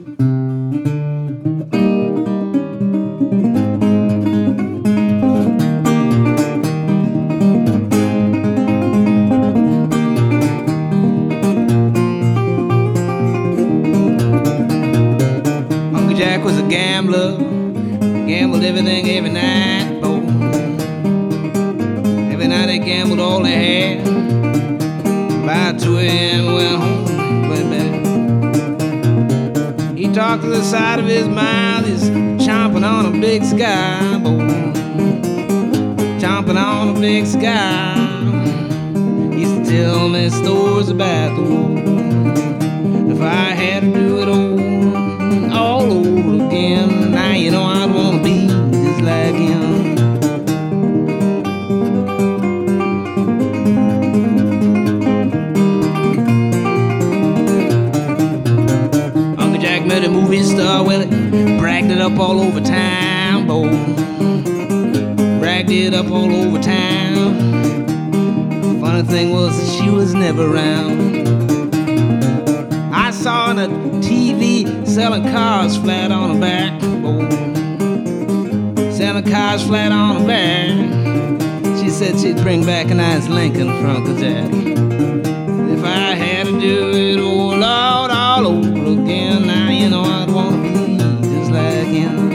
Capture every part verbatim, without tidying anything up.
Uncle Jack was a gambler, gambled everything every night, boy. Every night they gambled all they had. By two a.m. went home, went back. He talked to the side of his mouth, he's chomping on a big sky, boy. Chomping on a big sky. He used to tell me stories about the war. If I had to do it all, all over again, now you know I'd wanna be just like him. Uncle Jack met a movie star, well, it bragged it up all over town, boy. Bragged it up all over town. Funny thing was that she was never around. I saw her on a T V selling cars flat on her back, boy. Selling cars flat on her back. She said she'd bring back a nice Lincoln for Uncle Jack. If I had to do it, oh Lord, all over again, now you know I'd wanna be just like him.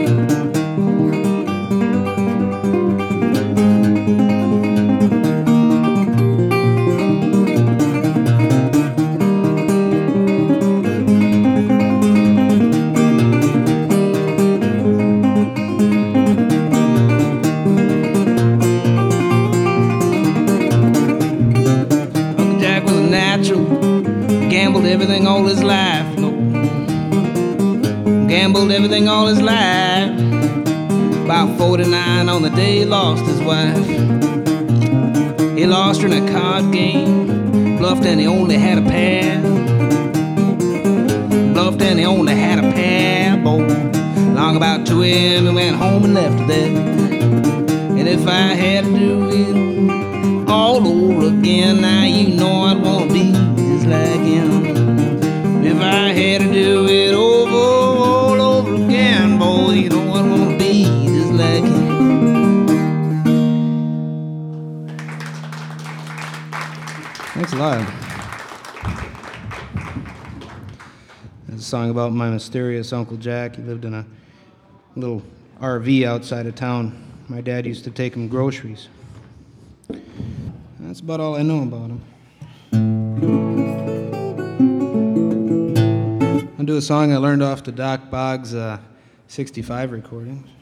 Gambled everything all his life, no. Gambled everything all his life. About forty-nine on the day he lost his wife. He lost her in a card game. Bluffed and he only had a pair. Bluffed and he only had a pair, boy. Long about two a.m. he went home and left her there. And if I had to do it all over again, now you know I'd wanna be just like him. If I had to do it over, all over again, boy, you know I'd wanna be just like him. Thanks a lot. It's a song about my mysterious Uncle Jack. He lived in a little R V outside of town. My dad used to take him groceries. That's about all I know about him. I'll do a song I learned off the Doc Boggs uh, sixty-five recordings.